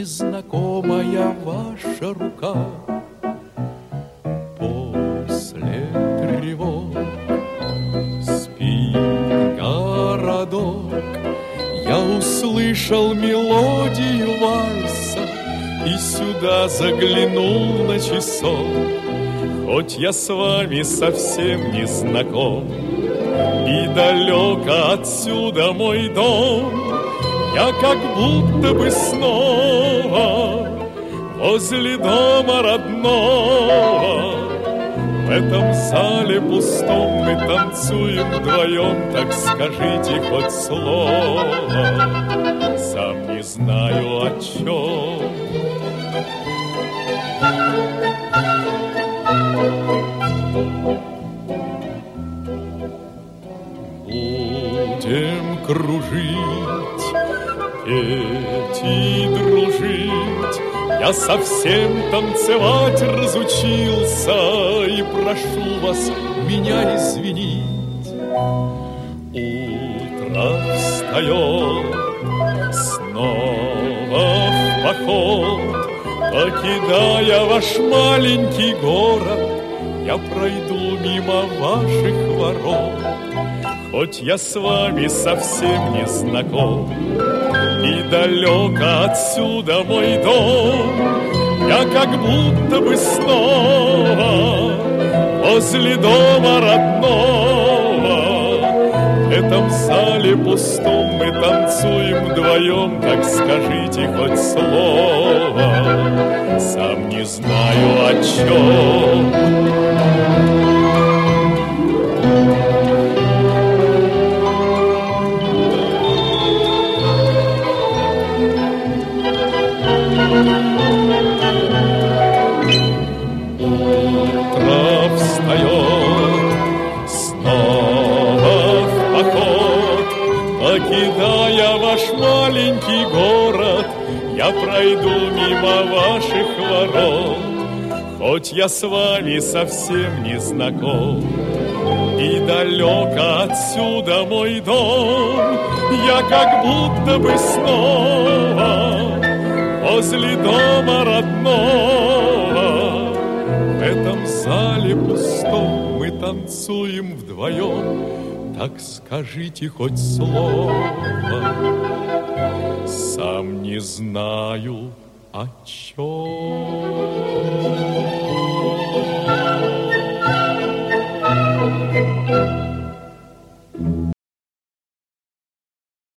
незнакомая ваша рука. После тревог спит городок, я услышал мелодию вальса и сюда заглянул на часок. Хоть я с вами совсем не знаком и далеко отсюда мой дом, я как будто бы снова возле дома родного. В этом зале пустом мы танцуем вдвоем, так скажите хоть слово, сам не знаю о чем. Будем кружить, петь и дружить, я совсем танцевать разучился, и прошу вас меня извинить. Утро встает, снова в поход, покидая ваш маленький город, я пройду мимо ваших ворот. Хоть я с вами совсем не знаком и далеко отсюда мой дом, я как будто бы снова возле дома родного. В этом зале пустом мы танцуем вдвоем, так скажите хоть слово, сам не знаю о чем. Утро встает, снова в поход, покидая ваш маленький город, я пройду мимо ваших ворот. Хоть я с вами совсем не знаком и далеко отсюда мой дом, я как будто бы снова возле дома родного. В этом зале пустом мы танцуем вдвоем, так скажите хоть слово, сам не знаю о чем.